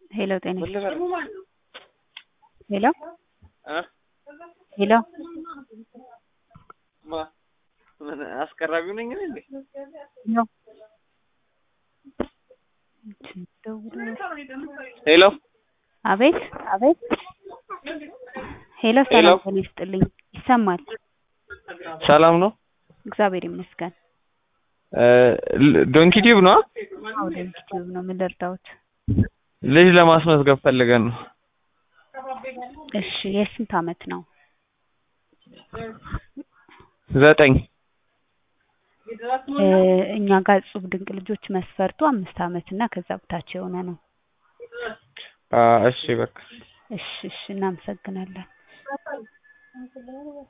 ሄሎ ጤና ሄሎ ሄሎ ምን አስቀራቢው ነኝ እንዴ? ነው ሄሎ አቤት ሄሎ ሰላም ይስጥልኝ ይሰማል ሰላም ነው እግዚአብሔር ይመስገን ዶንኪ ቲዩብ ነው አዎ ዶንኪ ቲዩብ ነው ምን ልርዳዎት ልጅ ለማስመዝገብ ፈልገን ነው እሺ የስንት አመት ነው 9 እኛ ጋር ጽሁፍ ድንቅ ልጆች መስፈርቱ 5 አመት እና ከዛ በታች የሆነ ነው እሺ በቃ እሺ እናመሰግናለን